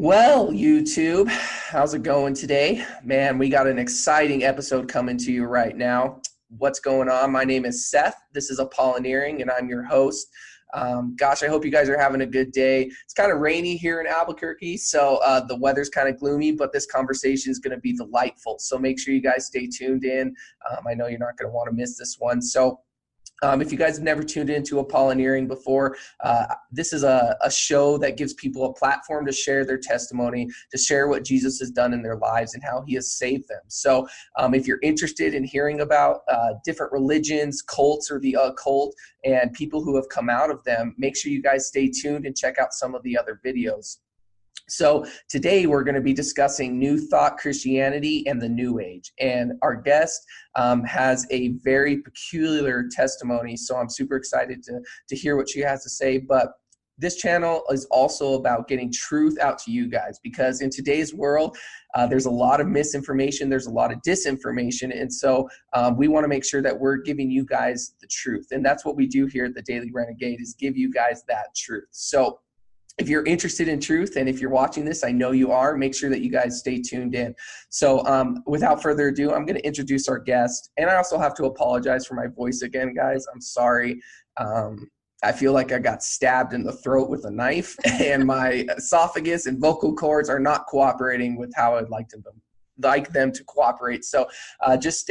Well, YouTube, how's it going today? Man, we got an exciting episode coming to you right now. What's going on? My name is Seth. This is Apolloneering, and I'm your host. I hope you guys are having a good day. It's kind of rainy here in Albuquerque, so the weather's kind of gloomy, but this conversation is going to be delightful. So make sure you guys stay tuned in. I know you're not going to want to miss this one. If you guys have never tuned into Apolloneering before, this is a show that gives people a platform to share their testimony, to share what Jesus has done in their lives and how he has saved them. So if you're interested in hearing about different religions, cults, or the occult, and people who have come out of them, make sure you guys stay tuned and check out some of the other videos. So today we're going to be discussing New Thought Christianity and the New Age. And our guest has a very peculiar testimony, so I'm super excited to hear what she has to say. But this channel is also about getting truth out to you guys, because in today's world, there's a lot of misinformation, there's a lot of disinformation, and so we want to make sure that we're giving you guys the truth. And that's what we do here at the Daily Renegade, is give you guys that truth. So if you're interested in truth, and if you're watching this, I know you are, make sure that you guys stay tuned in. So without further ado, I'm going to introduce our guest. And I also have to apologize for my voice again, guys. I'm sorry. I feel like I got stabbed in the throat with a knife, and my esophagus and vocal cords are not cooperating with how I'd like them to cooperate. So just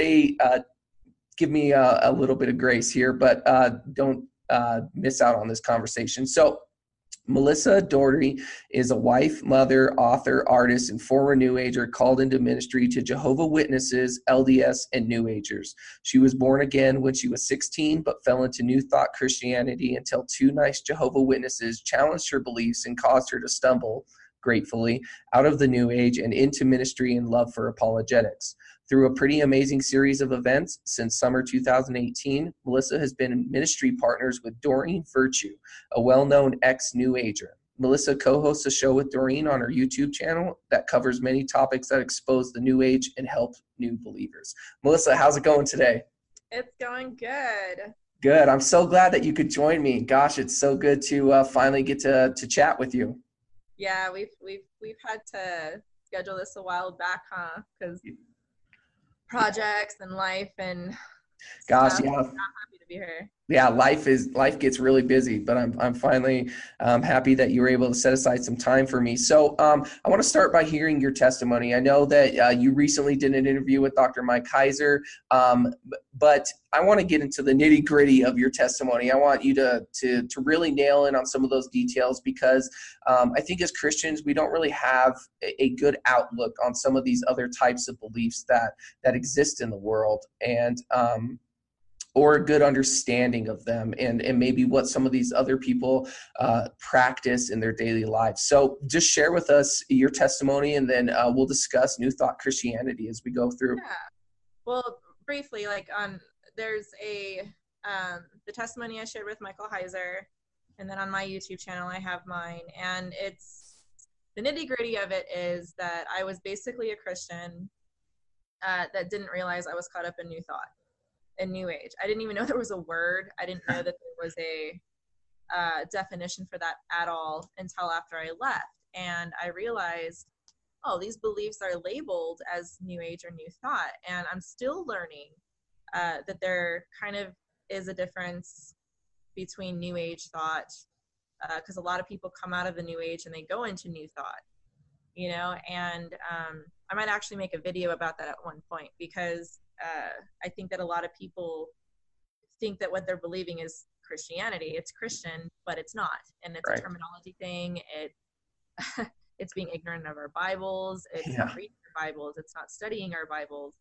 give me a little bit of grace here, but don't miss out on this conversation. So Melissa Doherty is a wife, mother, author, artist, and former New Ager called into ministry to Jehovah's Witnesses, LDS, and New Agers. She was born again when she was 16, but fell into New Thought Christianity until two nice Jehovah's Witnesses challenged her beliefs and caused her to stumble, gratefully, out of the New Age and into ministry and love for apologetics. Through a pretty amazing series of events since summer 2018, Melissa has been in ministry partners with Doreen Virtue, a well-known ex-New Ager. Melissa co-hosts a show with Doreen on her YouTube channel that covers many topics that expose the New Age and help new believers. Melissa, how's it going today? It's going good. Good. I'm so glad that you could join me. Gosh, it's so good to finally get to chat with you. Yeah, we've had to schedule this a while back, huh? Because projects and life and gosh, stuff. yeah. I'm happy to be here. Yeah, life gets really busy, but I'm finally happy that you were able to set aside some time for me. So I want to start by hearing your testimony. I know that you recently did an interview with Dr. Mike Heiser, but I want to get into the nitty gritty of your testimony. I want you to really nail in on some of those details, because I think as Christians, we don't really have a good outlook on some of these other types of beliefs that exist in the world, and or a good understanding of them, and maybe what some of these other people practice in their daily lives. So just share with us your testimony, and then we'll discuss New Thought Christianity as we go through. Yeah. Well, briefly, there's the testimony I shared with Michael Heiser, and then on my YouTube channel I have mine, and it's the nitty gritty of it is that I was basically a Christian that didn't realize I was caught up in New Thought. In New Age. I didn't even know there was a word. I didn't know that there was a definition for that at all until after I left. And I realized, oh, these beliefs are labeled as New Age or New Thought. And I'm still learning that there kind of is a difference between New Age thought, because a lot of people come out of the New Age and they go into New Thought, and I might actually make a video about that at one point, because I think that a lot of people think that what they're believing is Christianity. It's Christian, but it's not. And it's right. A terminology thing. It's being ignorant of our Bibles. It's not reading our Bibles. It's not studying our Bibles.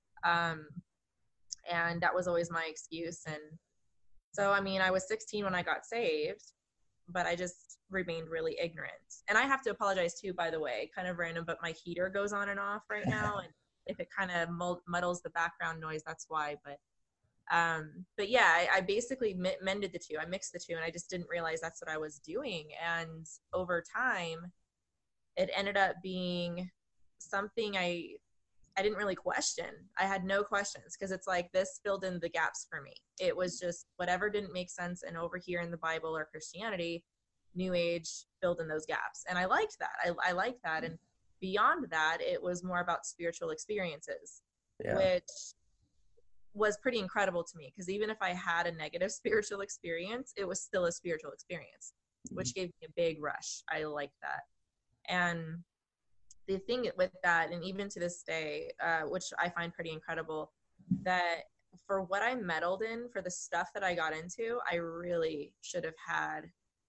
And that was always my excuse. And so, I was 16 when I got saved, but I just remained really ignorant. And I have to apologize too, by the way, kind of random, but my heater goes on and off right now. And if it kind of muddles the background noise, that's why. But yeah, I basically mended the two. I mixed the two, and I just didn't realize that's what I was doing. And over time, it ended up being something I didn't really question. I had no questions, because it's like this filled in the gaps for me. It was just whatever didn't make sense, and over here in the Bible or Christianity, New Age filled in those gaps. And I liked that. I liked that. And beyond that, it was more about spiritual experiences, Yeah. which was pretty incredible to me, because even if I had a negative spiritual experience, it was still a spiritual experience, which gave me a big rush. I liked that. And the thing with that, and even to this day, which I find pretty incredible, that for what I meddled in, for the stuff that I got into, I really should have had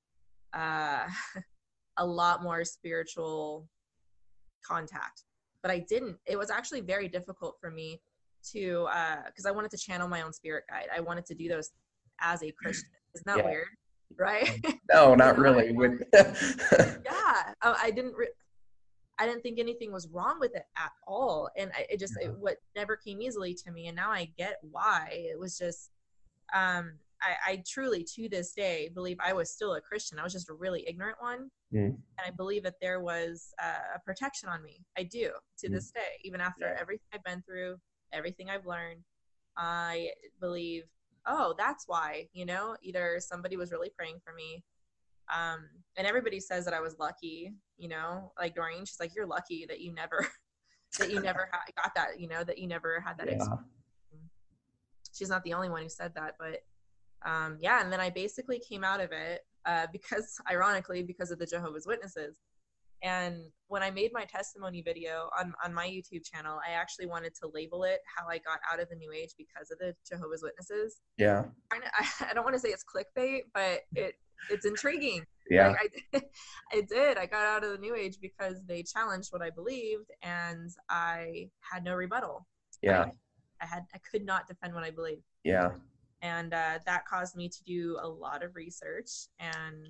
a lot more spiritual contact, but I didn't. It was actually very difficult for me to, because I wanted to channel my own spirit guide. I wanted to do those as a Christian. Isn't that weird? Right? No, not really. Yeah, I didn't think anything was wrong with it at all, and what never came easily to me, and now I get why. It was just, I truly, to this day, believe I was still a Christian. I was just a really ignorant one. And I believe that there was a protection on me. I do, to this day, even after everything I've been through, everything I've learned. I believe, oh, that's why, either somebody was really praying for me. And everybody says that I was lucky, like Doreen, she's like, you're lucky that you never got that, that you never had that experience. She's not the only one who said that, but and then I basically came out of it because of the Jehovah's Witnesses. And when I made my testimony video on my YouTube channel, I actually wanted to label it how I got out of the New Age because of the Jehovah's Witnesses. Yeah. I don't want to say it's clickbait, but it's intriguing. Yeah. Like I did. I got out of the New Age because they challenged what I believed, and I had no rebuttal. Yeah. I could not defend what I believed. Yeah. And that caused me to do a lot of research and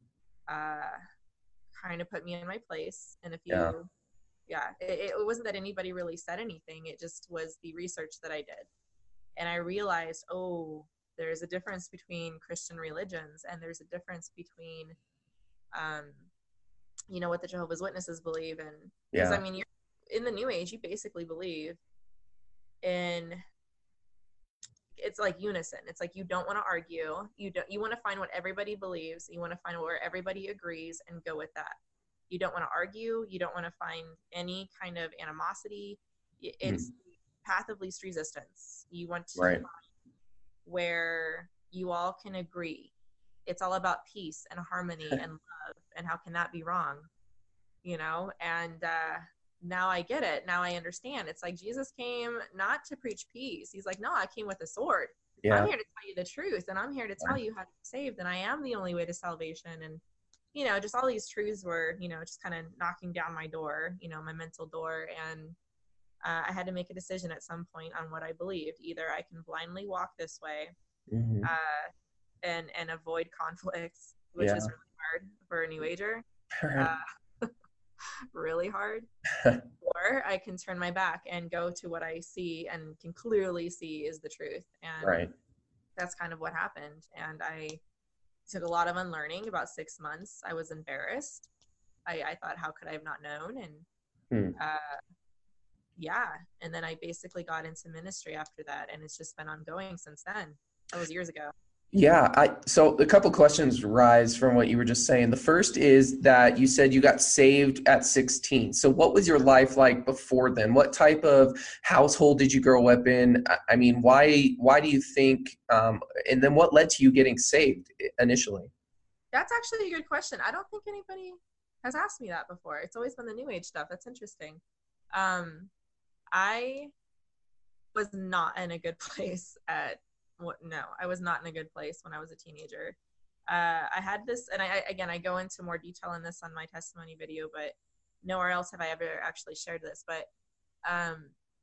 kind of put me in my place. And it wasn't that anybody really said anything. It just was the research that I did. And I realized, oh, there's a difference between Christian religions, and there's a difference between, what the Jehovah's Witnesses believe in. Because, you're in the New Age, you basically believe in, it's like unison. It's like you don't want to argue. You want to find what everybody believes. You want to find where everybody agrees and go with that. You don't want to argue. You don't want to find any kind of animosity. It's the path of least resistance. You want to find where you all can agree. It's all about peace and harmony and love. And how can that be wrong? And now I get it. Now I understand. It's like Jesus came not to preach peace. He's like, no, I came with a sword. Yeah. I'm here to tell you the truth, and I'm here to tell you how to be saved, and I am the only way to salvation. And, just all these truths were, just kind of knocking down my door, my mental door. And I had to make a decision at some point on what I believed. Either I can blindly walk this way and avoid conflicts, which is really hard for a New Ager. Really hard. Or I can turn my back and go to what I see and can clearly see is the truth. And that's kind of what happened. And I took a lot of unlearning. About 6 months. I was embarrassed. I thought, how could I have not known? And and then I basically got into ministry after that, and it's just been ongoing since then. That was years ago. Yeah. So a couple questions rise from what you were just saying. The first is that you said you got saved at 16. So what was your life like before then? What type of household did you grow up in? I mean, why do you think, and then what led to you getting saved initially? That's actually a good question. I don't think anybody has asked me that before. It's always been the New Age stuff. That's interesting. I was not in a good place I was not in a good place when I was a teenager. I had this, and I go into more detail on this on my testimony video, but nowhere else have I ever actually shared this. But I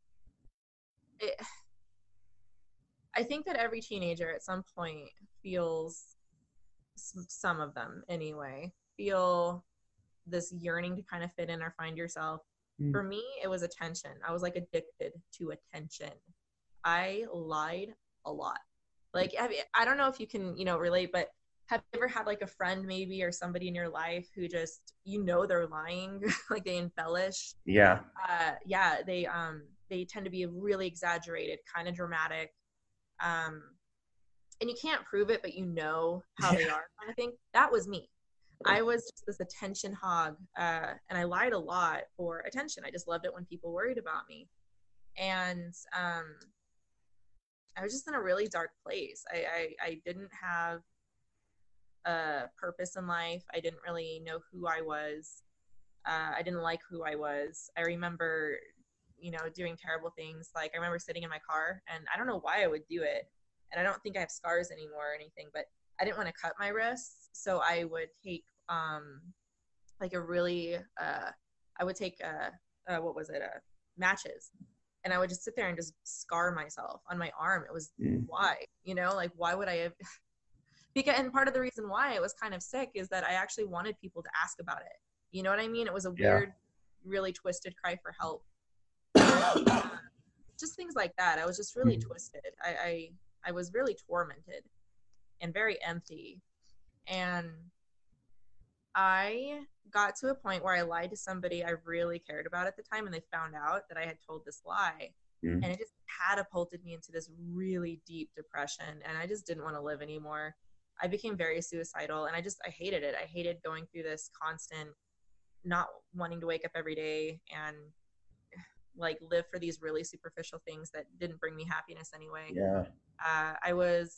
think that every teenager at some point feels, some of them anyway, feel this yearning to kind of fit in or find yourself. For me, it was attention. I was like addicted to attention. I lied a lot. Like, I don't know if you can, relate, but have you ever had like a friend maybe or somebody in your life who just, they're lying, like they embellish? Yeah. They tend to be really exaggerated, kind of dramatic. And you can't prove it, but how they are kind of thing. That was me. I was just this attention hog, and I lied a lot for attention. I just loved it when people worried about me. And I was just in a really dark place. I didn't have a purpose in life. I didn't really know who I was. I didn't like who I was. I remember, doing terrible things. Like I remember sitting in my car, and I don't know why I would do it. And I don't think I have scars anymore or anything, but I didn't want to cut my wrists. So I would take like a really, I would take, what was it? Matches. And I would just sit there and just scar myself on my arm. It was why, like why would I have, because, and part of the reason why I was kind of sick is that I actually wanted people to ask about it. You know what I mean? It was a weird, really twisted cry for help. Just things like that. I was just really twisted. I was really tormented and very empty. And I got to a point where I lied to somebody I really cared about at the time, and they found out that I had told this lie. And it just catapulted me into this really deep depression, and I just didn't want to live anymore. I became very suicidal, and I hated it. I hated going through this constant not wanting to wake up every day and like live for these really superficial things that didn't bring me happiness anyway. Yeah. I was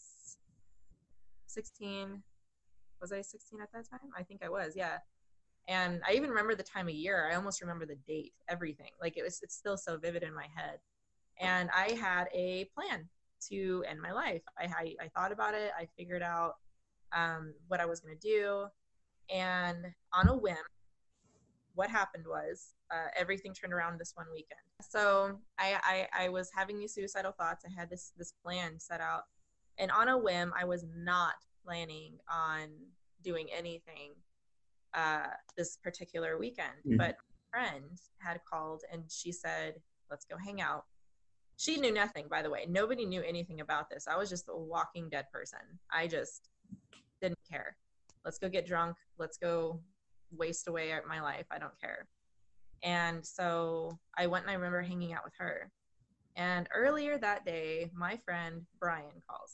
16. Was I 16 at that time? I think I was, yeah. And I even remember the time of year. I almost remember the date, everything. Like it's still so vivid in my head. And I had a plan to end my life. I thought about it. I figured out what I was going to do. And on a whim, what happened was everything turned around this one weekend. So I was having these suicidal thoughts. I had this plan set out. And on a whim, I was not planning on doing anything this particular weekend. But my friend had called and she said, let's go hang out. She knew nothing, by the way. Nobody knew anything about this. I was just a walking dead person. I just didn't care. Let's go get drunk. Let's go waste away my life. I don't care. And so I went and I remember hanging out with her. And earlier that day, my friend Brian calls.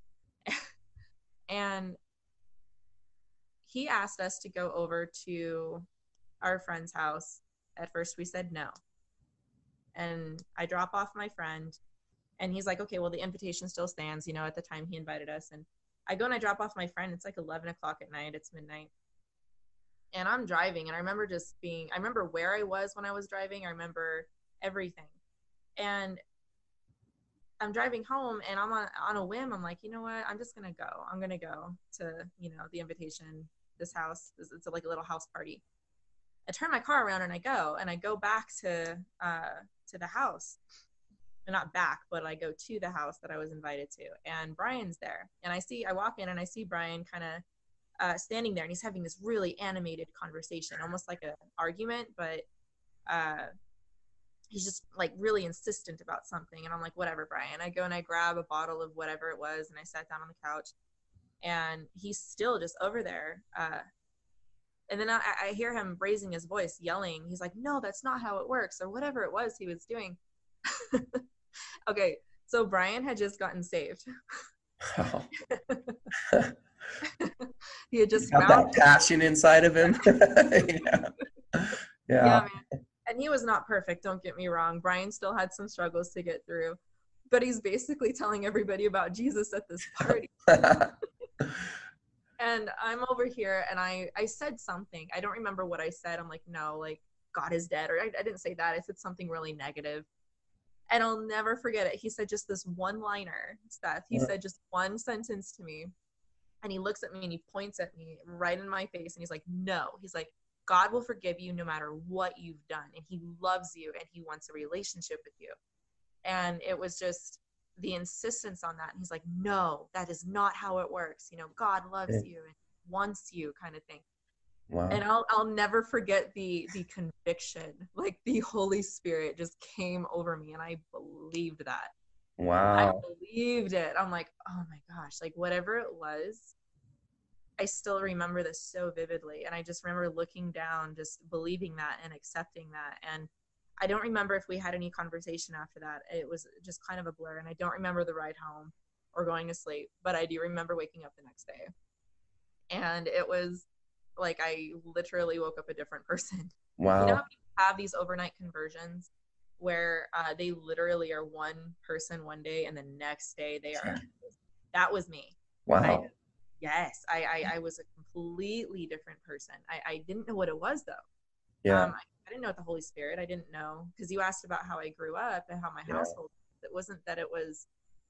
And he asked us to go over to our friend's house. At first we said no. And I drop off my friend and he's like, okay, well, the invitation still stands, at the time he invited us. And I go and I drop off my friend. It's like 11 o'clock at night. It's midnight. And I'm driving. And I remember I remember where I was when I was driving. I remember everything. And I'm driving home and I'm on a whim. I'm like, you know what? I'm just going to go. I'm going to go to, the invitation, this house. It's like a little house party. I turn my car around and I go back to the house. And not back, but I go to the house that I was invited to. And Brian's there. And I walk in and I see Brian kind of standing there and he's having this really animated conversation, almost like an argument, but he's just like really insistent about something. And I'm like, whatever, Brian. I go and I grab a bottle of whatever it was and I sat down on the couch and he's still just over there. And then I hear him raising his voice, yelling. He's like, no, that's not how it works, or whatever it was he was doing. Okay, so Brian had just gotten saved. Oh. He had just got that passion inside of him. Yeah, man. And he was not perfect, don't get me wrong. Brian still had some struggles to get through. But he's basically telling everybody about Jesus at this party. And I'm over here and I said something. I don't remember what I said. I'm like, no, like God is dead. Or I didn't say that. I said something really negative. And I'll never forget it. He said just this one-liner, Seth. He said just one sentence to me. And he looks at me and he points at me right in my face. And he's like, no. He's like, God will forgive you no matter what you've done. And he loves you and he wants a relationship with you. And it was just the insistence on that. And he's like, no, that is not how it works. God loves you and wants you, kind of thing. Wow. And I'll never forget the conviction, like the Holy Spirit just came over me and I believed that. Wow. I believed it. I'm like, oh my gosh, like whatever it was, I still remember this so vividly. And I just remember looking down, just believing that and accepting that. And I don't remember if we had any conversation after that. It was just kind of a blur. And I don't remember the ride home or going to sleep, but I do remember waking up the next day. And it was like I literally woke up a different person. Wow. You know how people have these overnight conversions where they literally are one person one day and the next day they are. That was me. Wow. I was a completely different person. I didn't know what it was though. Yeah. I didn't know what the Holy Spirit. I didn't know, because you asked about how I grew up and how my household. It wasn't that it was.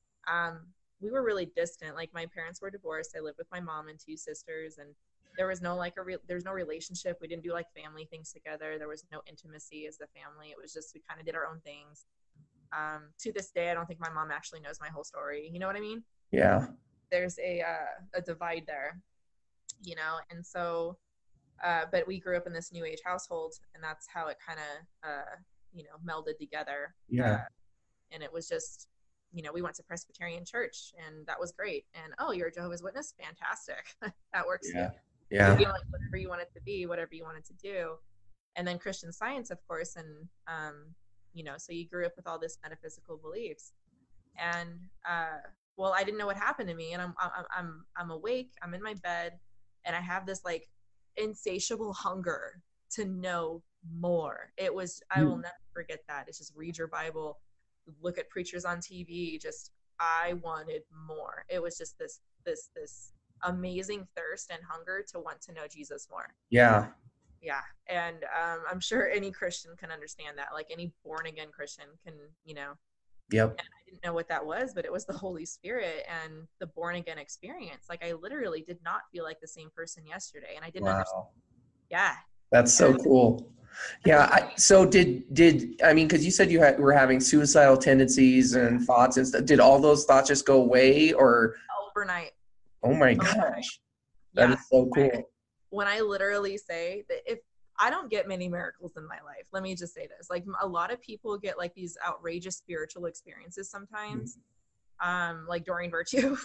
We were really distant. Like my parents were divorced. I lived with my mom and two sisters, and there was no there's no relationship. We didn't do like family things together. There was no intimacy as the family. It was just we kind of did our own things. To this day, I don't think my mom actually knows my whole story. You know what I mean? Yeah. There's a divide there, you know, and so. But we grew up in this new age household, and that's how it kind of, melded together. Yeah. And it was just, we went to Presbyterian church, and that was great. And, oh, you're a Jehovah's Witness? Fantastic. That works. Yeah. Too. Yeah. Like whatever you want it to be, whatever you want it to do. And then Christian Science, of course. And, so you grew up with all this metaphysical beliefs. And, well, I didn't know what happened to me. And I'm awake, I'm in my bed, and I have this like insatiable hunger to know more. It was, I will never forget that. It's just read your Bible, look at preachers on TV. Just, I wanted more. It was just this amazing thirst and hunger to want to know Jesus more. Yeah. Yeah. And I'm sure any Christian can understand that. Like any born again Christian can, Yep. And I didn't know what that was, but it was the Holy Spirit and the born again experience. Like I literally did not feel like the same person yesterday, and I didn't understand. Yeah. That's so cool. Yeah. So did I mean, because you said you were having suicidal tendencies and thoughts and stuff. Did all those thoughts just go away, or overnight? Oh my gosh, that is so cool. When I literally say that, if I don't get many miracles in my life, let me just say this, like a lot of people get like these outrageous spiritual experiences sometimes, like during Virtue.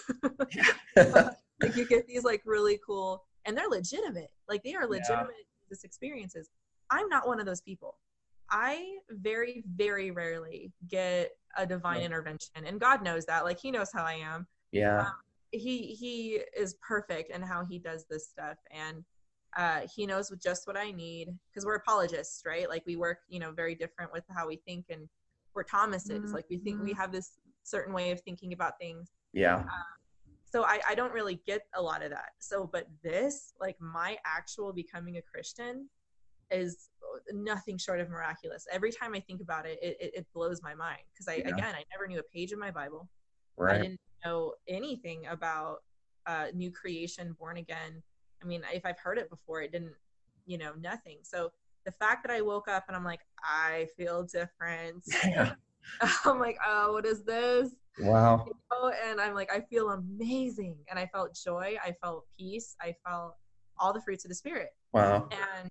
Like you get these like really cool, and they're legitimate, like they are legitimate experiences. I'm not one of those people. I very, very rarely get a divine intervention, and God knows that. Like he knows how I am. Yeah. He is perfect in how he does this stuff, and he knows just what I need, because we're apologists, right? Like we work, very different with how we think, and we're Thomases. Like we think we have this certain way of thinking about things. Yeah. So I don't really get a lot of that. So, but this, like my actual becoming a Christian is nothing short of miraculous. Every time I think about it, it blows my mind, because I never knew a page of my Bible. Right. I didn't know anything about new creation, born again. I mean, if I've heard it before, it didn't, nothing. So the fact that I woke up and I'm like, I feel different. Yeah. I'm like, oh, what is this? Wow. And I'm like, I feel amazing. And I felt joy. I felt peace. I felt all the fruits of the Spirit. Wow. And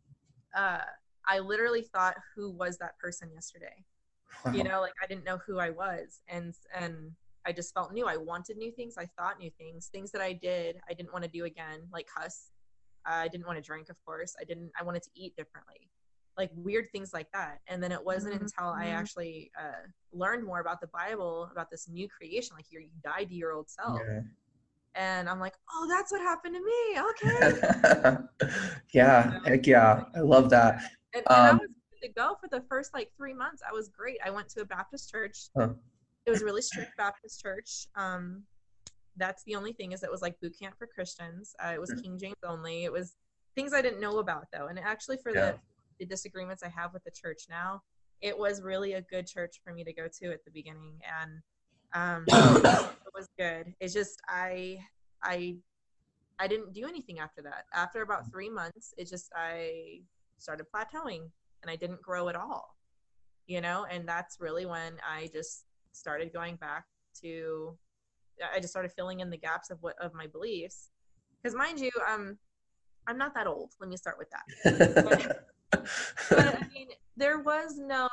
I literally thought, who was that person yesterday? Wow. Like I didn't know who I was. And I just felt new. I wanted new things. I thought new things that I didn't want to do again, like cuss. I didn't want to drink, of course. I wanted to eat differently, like weird things like that. And then it wasn't until I actually learned more about the Bible, about this new creation, like you died to your old self. Yeah. And I'm like, oh, that's what happened to me. Okay. Yeah. Heck yeah. I love that. And I was good to go for the first like 3 months. I was great. I went to a Baptist church. It was a really strict Baptist church. That's the only thing, is it was like boot camp for Christians. It was King James only. It was things I didn't know about though. And actually for the disagreements I have with the church now, it was really a good church for me to go to at the beginning. And it was good. It's just, I didn't do anything after that. After about 3 months, I started plateauing and I didn't grow at all, and that's really when I just started going back to, I just started filling in the gaps of my beliefs. Because mind you, I'm not that old. Let me start with that. But I mean, there was no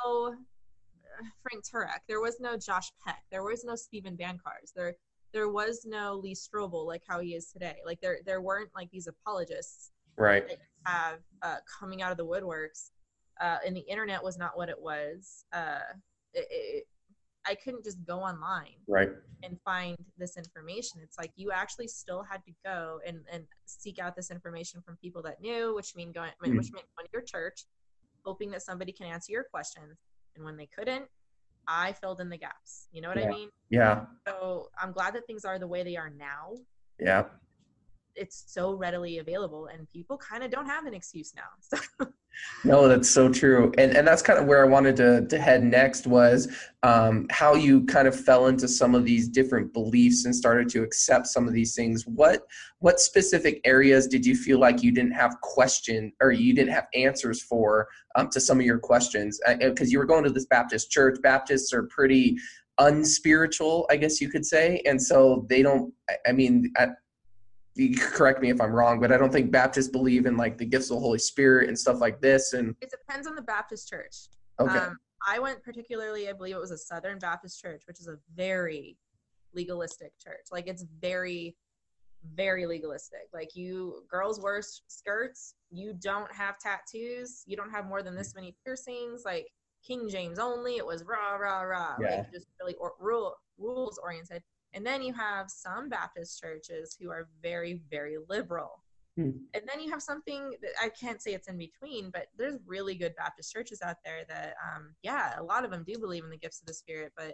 Frank Turek. There was no Josh Peck. There was no Stephen Bancars. There was no Lee Strobel like how he is today. Like there weren't like these apologists right that have coming out of the woodworks. And the internet was not what it was. I couldn't just go online Right. and find this information. It's like you actually still had to go and seek out this information from people that knew, which meant going to your church, hoping that somebody can answer your questions. And when they couldn't, I filled in the gaps. You know what I mean? Yeah. So I'm glad that things are the way they are now. Yeah. It's so readily available, and people kind of don't have an excuse now. So. No, that's so true. And that's kind of where I wanted to head next was how you kind of fell into some of these different beliefs and started to accept some of these things. What specific areas did you feel like you didn't have question or you didn't have answers for to some of your questions? Because you were going to this Baptist church. Baptists are pretty unspiritual, I guess you could say. And so they don't, I mean, you correct me if I'm wrong, but I don't think Baptists believe in like the gifts of the Holy Spirit and stuff like this. And it depends on the Baptist church. Okay. I went particularly, I believe it was a Southern Baptist church, which is a very legalistic church. Like it's very, very legalistic. Like girls wear skirts. You don't have tattoos. You don't have more than this many piercings. Like King James only. It was rah, rah, rah. Yeah. Like just really rules oriented. And then you have some Baptist churches who are very, very liberal. And then you have something that I can't say it's in between, but there's really good Baptist churches out there that, a lot of them do believe in the gifts of the Spirit, but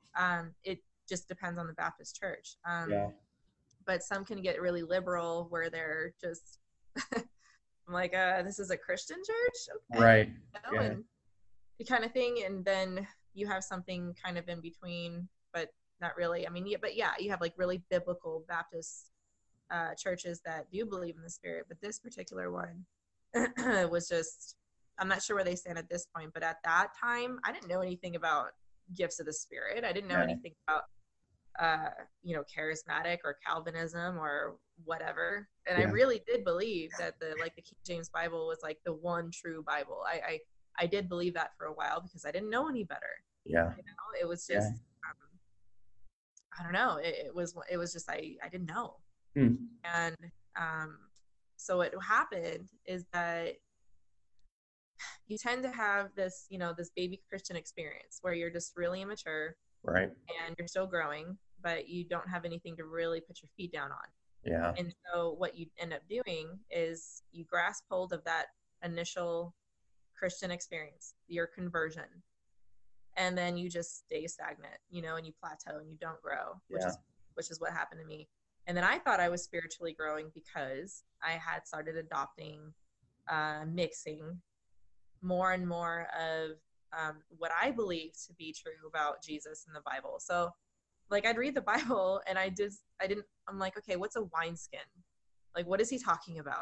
it just depends on the Baptist church. But some can get really liberal where they're just I'm like, this is a Christian church? Okay. Right. You know, and the kind of thing. And then you have something kind of in between, but not really. I mean, you have like really biblical Baptist churches that do believe in the Spirit, but this particular one was just, I'm not sure where they stand at this point, but at that time, I didn't know anything about gifts of the Spirit. I didn't know anything about, charismatic or Calvinism or whatever. And I really did believe that the King James Bible was like the one true Bible. I did believe that for a while because I didn't know any better. Yeah. It was just, I don't know. It was just, I didn't know. And so what happened is that you tend to have this, this baby Christian experience where you're just really immature. Right. And you're still growing, but you don't have anything to really put your feet down on. Yeah. And so what you end up doing is you grasp hold of that initial Christian experience, your conversion, and then you just stay stagnant, and you plateau and you don't grow, which is what happened to me. And then I thought I was spiritually growing because I had started adopting, mixing more and more of what I believe to be true about Jesus in the Bible. So like I'd read the Bible and I'm like, okay, what's a wineskin? Like, what is he talking about?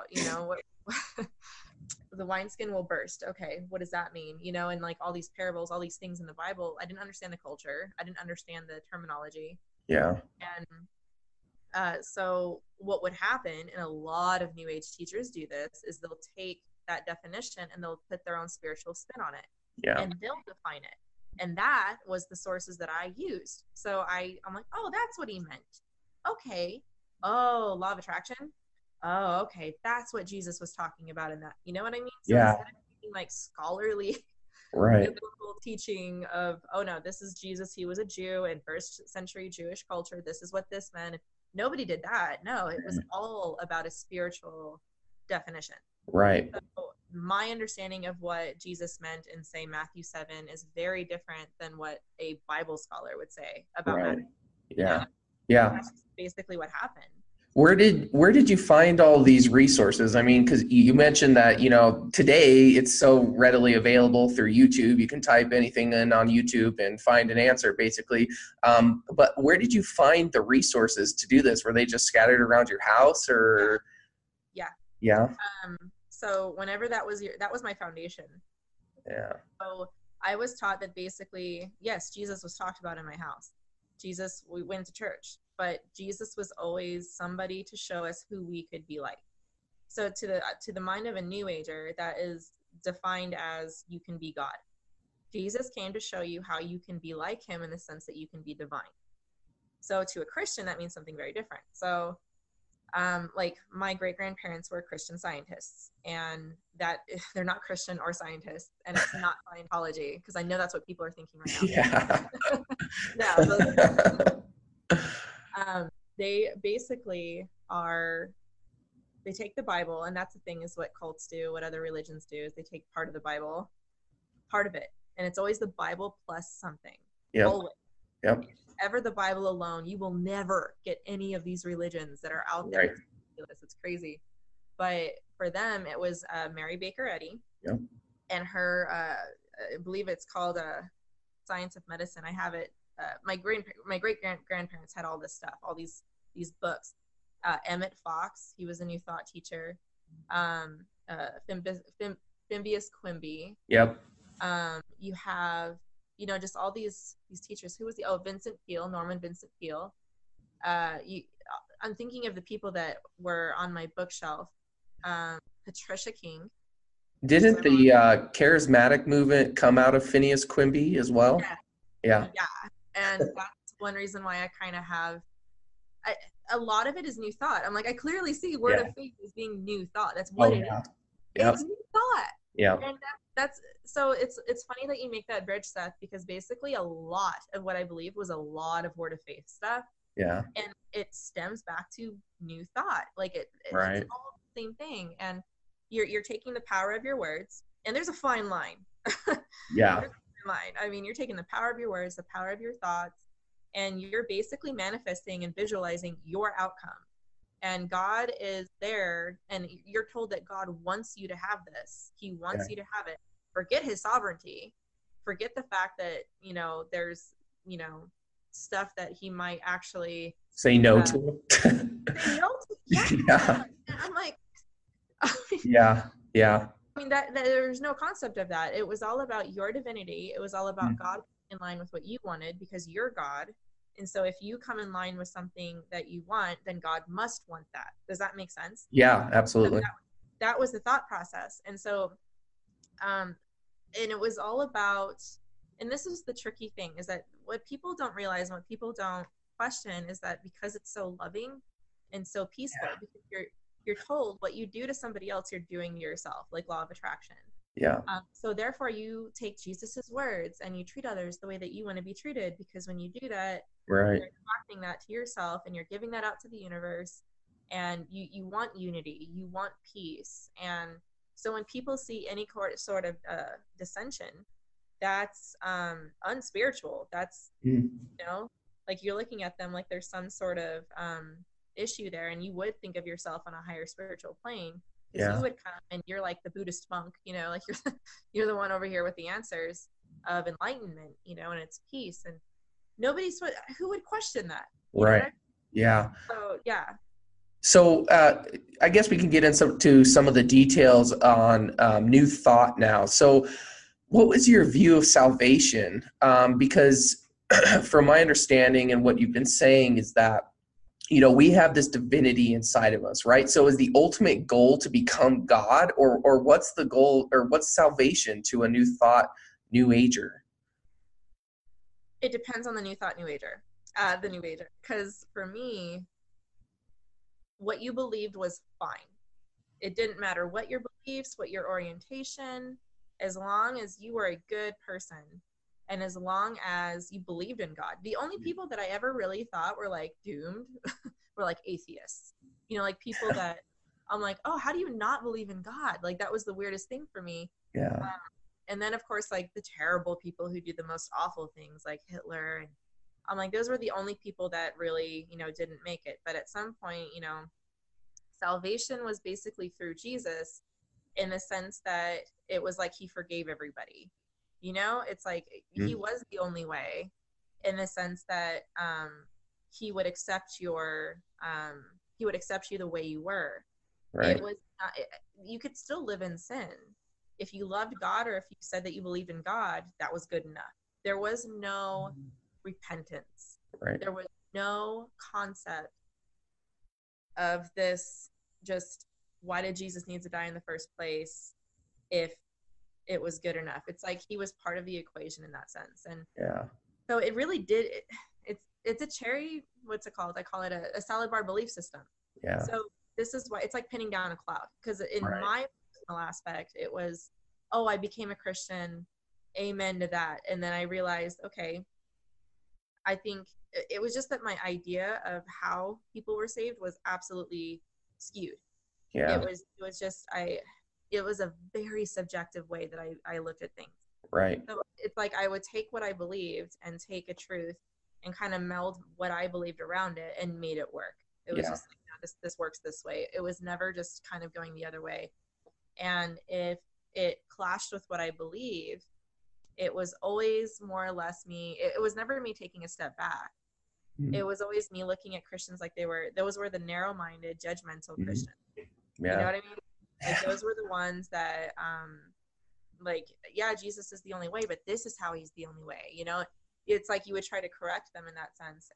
The wineskin will burst. Okay, what does that mean? And like all these parables, all these things in the Bible, I didn't understand the culture. I didn't understand the terminology. Yeah. And so what would happen, and a lot of New Age teachers do this, is they'll take that definition and they'll put their own spiritual spin on it. Yeah. And they'll define it. And that was the sources that I used. So I'm like, oh, that's what he meant. Okay. Oh, law of attraction. Oh, okay. That's what Jesus was talking about in that. You know what I mean? So instead of taking like scholarly biblical teaching of, oh no, this is Jesus. He was a Jew in first century Jewish culture. This is what this meant. Nobody did that. No, it was all about a spiritual definition. Right. So my understanding of what Jesus meant in, say, Matthew 7 is very different than what a Bible scholar would say about Matthew. Yeah. That's basically what happened. Where did you find all these resources? I mean, because you mentioned that, today it's so readily available through YouTube. You can type anything in on YouTube and find an answer, basically. But where did you find the resources to do this? Were they just scattered around your house, or? Yeah. So whenever that was my foundation. Yeah. So I was taught that basically, yes, Jesus was talked about in my house. We went to church, but Jesus was always somebody to show us who we could be like. So to the mind of a New Ager, that is defined as you can be God. Jesus came to show you how you can be like him in the sense that you can be divine. So to a Christian, that means something very different. So Like my great grandparents were Christian scientists, and that they're not Christian or scientists, and it's not Scientology, because I know that's what people are thinking right Yeah. now. No, they basically are. They take the Bible, and that's the thing is what cults do, what other religions do, is they take part of the Bible, part of it, and it's always the Bible plus something. Yep. Always. Yep. Ever the Bible alone, you will never get any of these religions that are out there. Right. It's crazy. But for them, it was Mary Baker Eddy. Yep. And her, I believe it's called Science of Medicine. I have it. My great grandparents had all this stuff, all these books. Emmett Fox, he was a New Thought teacher. Thimbius Quimby. Yep. You have, just all these teachers. Who was Vincent Peale, Norman Vincent Peale. I'm thinking of the people that were on my bookshelf. Patricia King. Didn't the charismatic movement come out of Phineas Quimby as well? Yeah. And that's one reason why I kind of have a lot of it is New Thought. I'm like, I clearly see Word of Faith as being New Thought. That's what it is. Yep. It's New Thought. Yeah. And that's so it's funny that you make that bridge, Seth, because basically a lot of what I believe was a lot of Word of Faith stuff. Yeah. And it stems back to New Thought. Like it's all the same thing. And you're taking the power of your words, and there's a fine line. Yeah. There's a fine line. I mean, you're taking the power of your words, the power of your thoughts, and you're basically manifesting and visualizing your outcome. And God is there, and you're told that God wants you to have this. He wants you to have it. Forget his sovereignty. Forget the fact that, there's, stuff that he might actually say no to. Say no to. Yeah. And I'm like, yeah. I mean, that there's no concept of that. It was all about your divinity. It was all about God in line with what you wanted, because you're God. And so if you come in line with something that you want, then God must want that. Does that make sense? Yeah, absolutely. So that was the thought process. And so, and it was all about, and this is the tricky thing, is that what people don't realize, what people don't question, is that because it's so loving and so peaceful, because you're told what you do to somebody else, you're doing to yourself, like law of attraction. Yeah. So therefore you take Jesus's words and you treat others the way that you want to be treated, because when you do that, right, you're attracting that to yourself, and you're giving that out to the universe, and you want unity, you want peace. And so when people see any sort of dissension, that's unspiritual. That's like you're looking at them like there's some sort of issue there, and you would think of yourself on a higher spiritual plane. You would come and you're like the Buddhist monk, like you're the one over here with the answers of enlightenment, and it's peace, and who would question that? Right. Yeah. So yeah. So I guess we can get into some of the details on New Thought now. So what was your view of salvation? Because from my understanding and what you've been saying is that we have this divinity inside of us, right? So is the ultimate goal to become God, or what's the goal, or what's salvation to a New Thought New Ager? It depends on the New Thought New Ager, the New Ager. Because for me, what you believed was fine. It didn't matter what your beliefs, what your orientation, as long as you were a good person. And as long as you believed in God. The only people that I ever really thought were like doomed were like atheists. Like people that I'm like, oh, how do you not believe in God? Like that was the weirdest thing for me. Yeah. And then of course, like the terrible people who do the most awful things, like Hitler. And I'm like, those were the only people that really, didn't make it. But at some point, salvation was basically through Jesus, in the sense that it was like he forgave everybody. It's like he was the only way, in the sense that he would accept you the way you were. Right. It was not, you could still live in sin. If you loved God, or if you said that you believed in God, that was good enough. There was no repentance. Right. There was no concept of this, just why did Jesus need to die in the first place if it was good enough. It's like he was part of the equation in that sense. And so it really did, it's a cherry, what's it called? I call it a salad bar belief system. Yeah. So this is why it's like pinning down a cloud, because in Right. my personal aspect, it was, oh, I became a Christian, amen to that. And then I realized, okay, I think it was just that my idea of how people were saved was absolutely skewed. Yeah. It was a very subjective way that I looked at things. Right. So it's like I would take what I believed and take a truth and kind of meld what I believed around it and made it work. It was Yeah. just like, no, this works this way. It was never just kind of going the other way. And if it clashed with what I believed, it was always more or less me. It was never me taking a step back. Mm-hmm. It was always me looking at Christians like those were the narrow-minded, judgmental Mm-hmm. Christians. Yeah. You know what I mean? Like those were the ones that, like, yeah, Jesus is the only way, but this is how he's the only way. You know, it's like you would try to correct them in that sense.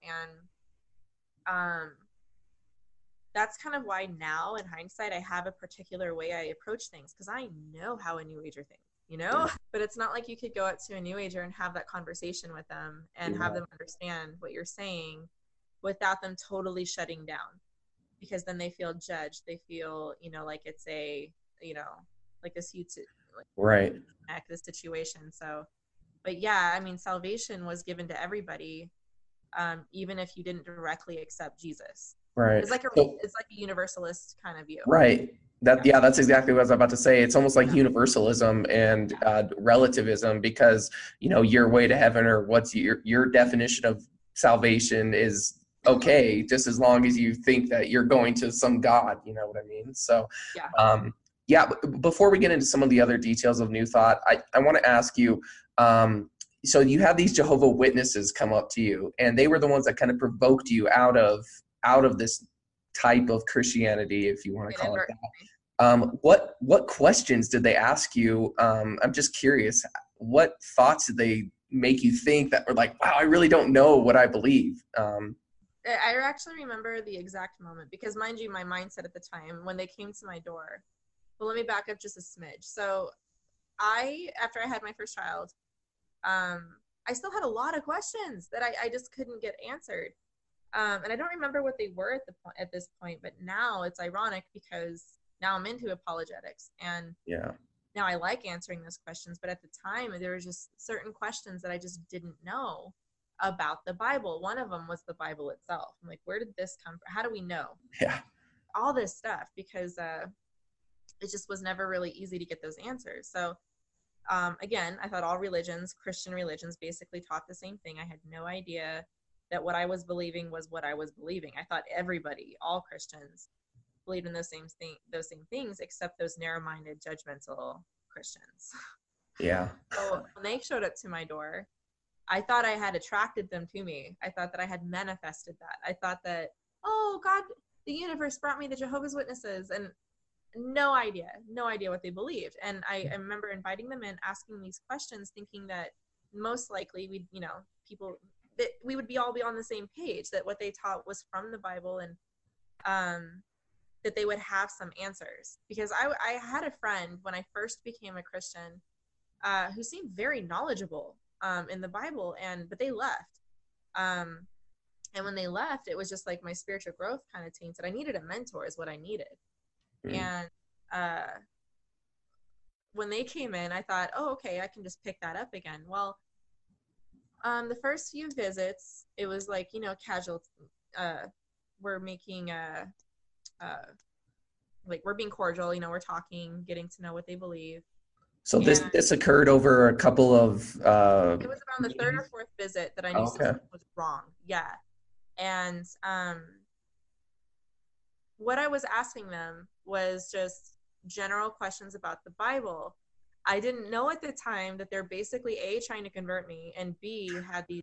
And that's kind of why now in hindsight, I have a particular way I approach things, because I know how a new ager thinks, you know, but it's not like you could go up to a new ager and have that conversation with them and have them understand what you're saying without them totally shutting down, because then they feel judged. They feel, you know, like it's a, you know, like this huge, like, Right. this situation. So, but yeah, I mean, salvation was given to everybody, even if you didn't directly accept Jesus. Right. It's like So, it's like a universalist kind of view. right. Yeah, that's exactly what I was about to say. It's almost like Yeah. universalism and relativism, because, you know, your way to heaven, or what's your definition of salvation, is okay just as long as you think that you're going to some God. You know what I mean? So, Yeah. yeah. Before we get into some of the other details of New Thought, I want to ask you. So you have these Jehovah Witnesses come up to you, and they were the ones that kind of provoked you out of this type of Christianity, if you want to call it that. What questions did they ask you? I'm just curious. What thoughts did they make you think that were like, wow, I really don't know what I believe? I actually remember the exact moment, because mind you, my mindset at the time when they came to my door. Well, let me back up just a smidge. So after I had my first child, I still had a lot of questions that I just couldn't get answered. And I don't remember what they were at this point, but now it's ironic, because now I'm into apologetics, and Yeah. now I like answering those questions. But at the time, there were just certain questions that I just didn't know about the Bible. One of them was the Bible itself. I'm like, where did this come from? How do we know? Yeah. All this stuff, because it just was never really easy to get those answers. So again, I thought all religions, Christian religions, basically taught the same thing. I had no idea that what I was believing was what I was believing. I thought everybody, all Christians, believed in those same things, except those narrow-minded, judgmental Christians. Yeah. So when they showed up to my door, I thought I had attracted them to me. I thought that I had manifested that. I thought that, oh, God, the universe brought me the Jehovah's Witnesses, and no idea what they believed. And I remember inviting them in, asking these questions, thinking that most likely we would all be on the same page, that what they taught was from the Bible, and that they would have some answers. Because I had a friend when I first became a Christian who seemed very knowledgeable in the Bible, but they left. And when they left, it was just like my spiritual growth kind of tainted. I needed a mentor is what I needed. And when they came in, I thought, oh, okay, I can just pick that up again. Well, the first few visits, it was like, you know, casual. We're making like, we're being cordial, you know, we're talking, getting to know what they believe. So this occurred over a couple of it was around the third or fourth visit that I knew something was wrong. Yeah. And what I was asking them was just general questions about the Bible. I didn't know at the time that they're basically A, trying to convert me, and B, had these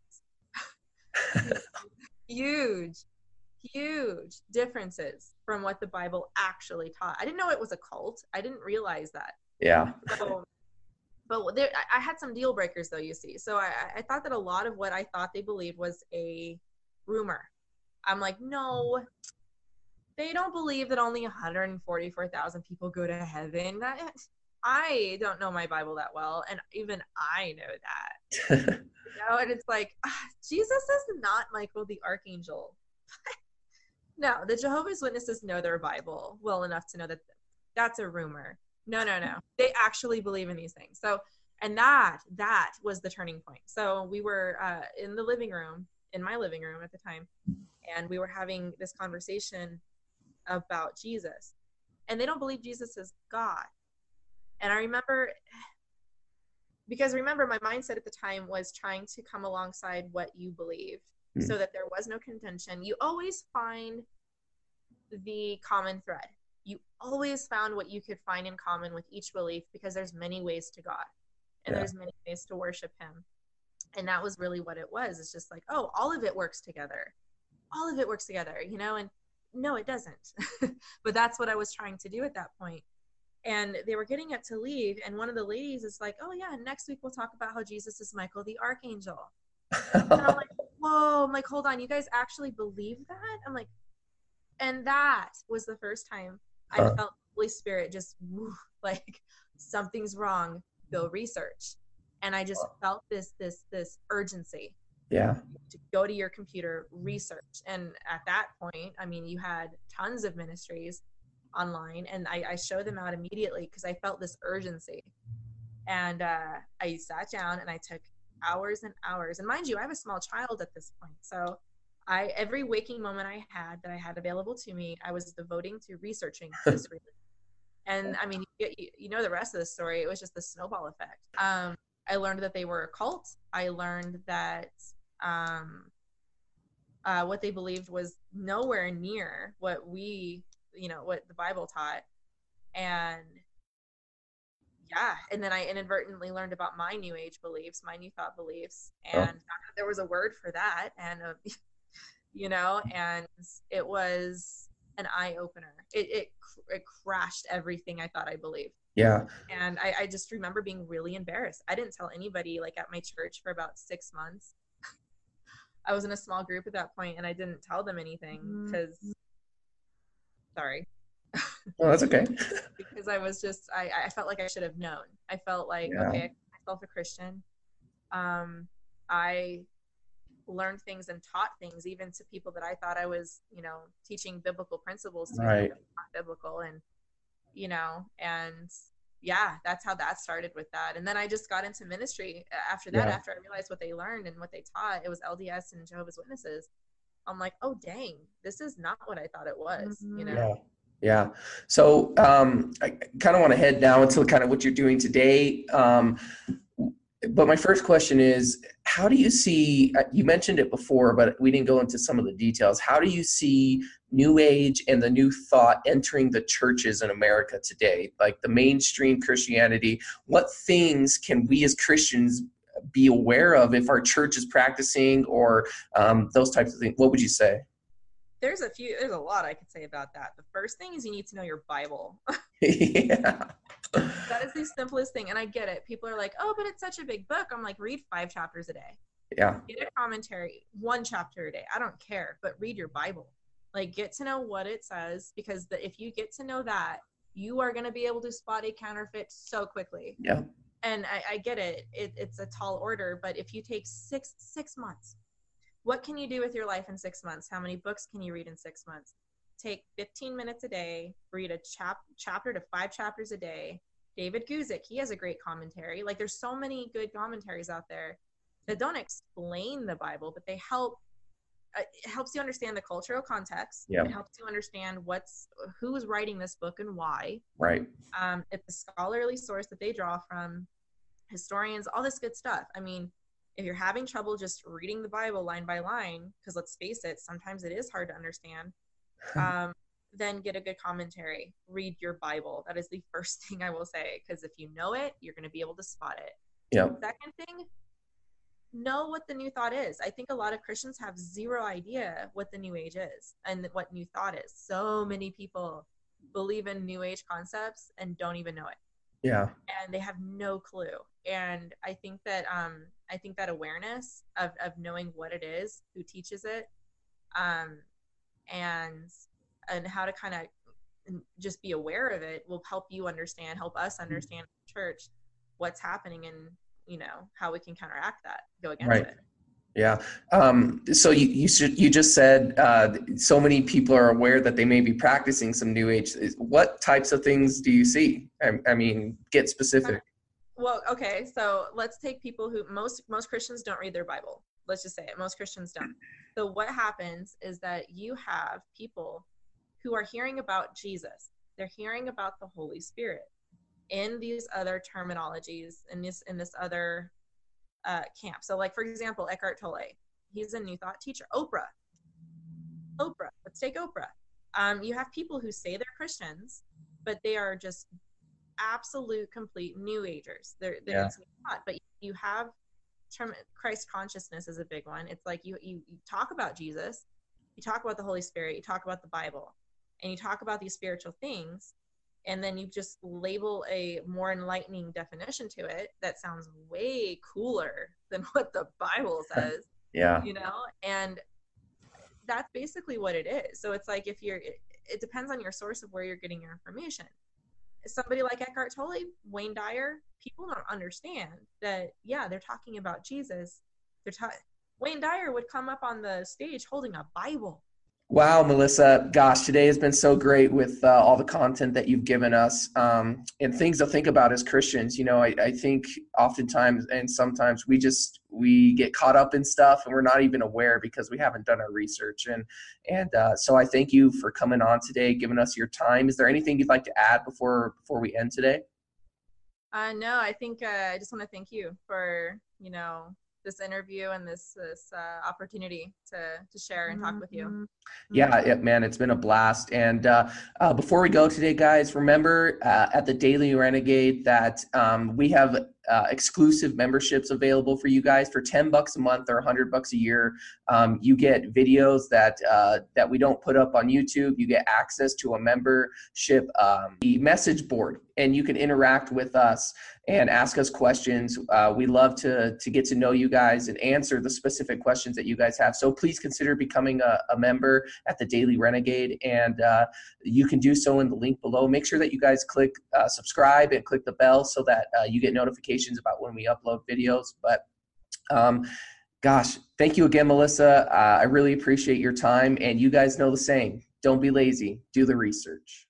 huge differences from what the Bible actually taught. I didn't know it was a cult. I didn't realize that. Yeah. So, but I had some deal breakers, though, you see. So I thought that a lot of what I thought they believed was a rumor. I'm like, no, they don't believe that only 144,000 people go to heaven. I don't know my Bible that well, and even I know that. You know, and it's like, Jesus is not Michael the Archangel. No, the Jehovah's Witnesses know their Bible well enough to know that that's a rumor. No, no, no. They actually believe in these things. So, and that was the turning point. So we were in the living room, in my living room at the time, and we were having this conversation about Jesus. And they don't believe Jesus is God. And I remember, because remember, my mindset at the time was trying to come alongside what you believed so that there was no contention. You always find the common thread. You always found what you could find in common with each belief, because there's many ways to God and there's many ways to worship him. And that was really what it was. It's just like, oh, all of it works together. All of it works together, you know? And no, it doesn't. But that's what I was trying to do at that point. And they were getting up to leave, and one of the ladies is like, oh yeah, next week we'll talk about how Jesus is Michael the Archangel. And I'm like, whoa, I'm like, hold on, you guys actually believe that? I'm like, and that was the first time I felt the Holy Spirit just like, something's wrong, go research. And I just felt this urgency. Yeah. To go to your computer, research. And at that point, I mean, you had tons of ministries online, and I showed them out immediately because I felt this urgency. And I sat down and I took hours and hours. And mind you, I have a small child at this point. So every waking moment I had available to me, I was devoting to researching this religion. And I mean, you know the rest of the story. It was just the snowball effect. I learned that they were a cult. I learned that what they believed was nowhere near what what the Bible taught. And yeah, and then I inadvertently learned about my new age beliefs, my new thought beliefs, and there was a word for that, and and it was an eye-opener. It crashed everything I thought I believed. Yeah. And I just remember being really embarrassed. I didn't tell anybody, like, at my church for about 6 months. I was in a small group at that point, and I didn't tell them anything because, sorry. Oh, that's okay. Because I was just, I felt like I should have known. I felt like, okay, I call myself a Christian. I learned things and taught things even to people that I thought I was, teaching biblical principles to, right. Not biblical. And, and yeah, that's how that started with that. And then I just got into ministry after that, after I realized what they learned and what they taught. It was LDS and Jehovah's Witnesses. I'm like, oh, dang, this is not what I thought it was, Yeah. So I kind of want to head now into kind of what you're doing today. But my first question is, how do you see, you mentioned it before, but we didn't go into some of the details. How do you see New Age and the New Thought entering the churches in America today? Like the mainstream Christianity, what things can we as Christians be aware of if our church is practicing, or those types of things? What would you say? There's a lot I could say about that. The first thing is you need to know your Bible. Yeah. That is the simplest thing. And I get it. People are like, oh, but it's such a big book. I'm like, read 5 chapters a day. Yeah. Get a commentary, 1 chapter a day. I don't care, but read your Bible. Like, get to know what it says, because if you get to know that, you are going to be able to spot a counterfeit so quickly. Yeah. And I get it. It's a tall order, but if you take 6 months, what can you do with your life in 6 months? How many books can you read in 6 months? Take 15 minutes a day, read a chapter to 5 chapters a day. David Guzik, he has a great commentary. Like, there's so many good commentaries out there that don't explain the Bible, but they help. It helps you understand the cultural context. Yeah. It helps you understand who's writing this book and why. Right. It's a scholarly source that they draw from, historians, all this good stuff. I mean, if you're having trouble just reading the Bible line by line, because let's face it, sometimes it is hard to understand, then get a good commentary. Read your Bible. That is the first thing I will say, because if you know it, you're going to be able to spot it. Yeah. Second thing, know what the New Thought is. I think a lot of Christians have zero idea what the New Age is and what New Thought is. So many people believe in New Age concepts and don't even know it. Yeah. And they have no clue. And I think that awareness of knowing what it is, who teaches it, and how to kind of just be aware of it will help us understand church, what's happening, and how we can counteract that, go against it. Yeah. So you just said so many people are aware that they may be practicing some New Age. What types of things do you see? I mean, get specific. Well, okay, so let's take people who most Christians don't read their Bible. Let's just say it. Most Christians don't. So what happens is that you have people who are hearing about Jesus. They're hearing about the Holy Spirit in these other terminologies, in this other camp. So, like for example, Eckhart Tolle, he's a New Thought teacher. Oprah. Let's take Oprah. You have people who say they're Christians, but they are just absolute complete New Agers. They're not. But you have Christ consciousness is a big one. It's like you talk about Jesus, you talk about the Holy Spirit, you talk about the Bible, and you talk about these spiritual things, and then you just label a more enlightening definition to it that sounds way cooler than what the Bible says. Yeah. And that's basically what it is. So it's like it depends on your source of where you're getting your information. Somebody like Eckhart Tolle, Wayne Dyer, people don't understand that, yeah, they're talking about Jesus. Wayne Dyer would come up on the stage holding a Bible. Wow, Melissa, gosh, today has been so great with all the content that you've given us and things to think about as Christians. I think oftentimes and sometimes we get caught up in stuff and we're not even aware because we haven't done our research. And so I thank you for coming on today, giving us your time. Is there anything you'd like to add before we end today? No, I think I just want to thank you for, this interview and this opportunity to share and talk with you. Yeah, man, it's been a blast. And before we go today, guys, remember at the Daily Renegade that we have exclusive memberships available for you guys for $10 a month or $100 a year. You get videos that we don't put up on YouTube. You get access to a membership message board, and you can interact with us and ask us questions. We love to get to know you guys and answer the specific questions that you guys have. So please consider becoming a member at the Daily Renegade, and you can do so in the link below. Make sure that you guys click subscribe and click the bell so that you get notifications about when we upload videos. But gosh, thank you again, Melissa. I really appreciate your time, and you guys know the saying, don't be lazy, do the research.